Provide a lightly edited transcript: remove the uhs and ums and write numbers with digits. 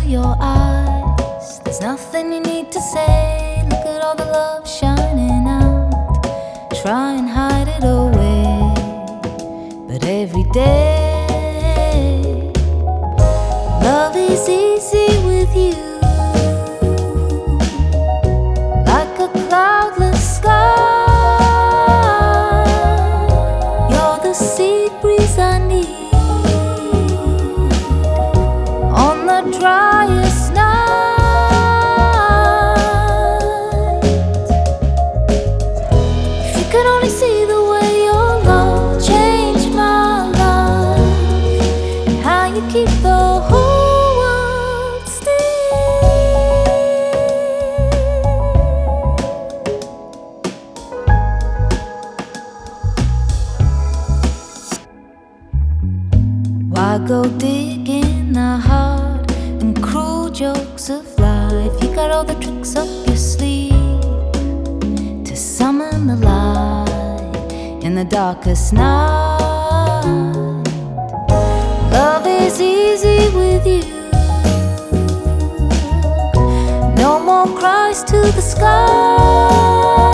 your eyes. There's nothing you need to say. Look at all the love shining out. Try and hide it away, but every day love is easy with you. Like a cloudless sky, you're the sea breeze I need on the driest night. If you could only see the way your love changed my life, and how you keep the whole world still. Why go digging the hard and cruel jokes of life? You got all the tricks up your sleeve to summon the light in the darkest night. Love is easy with you. No more cries to the sky.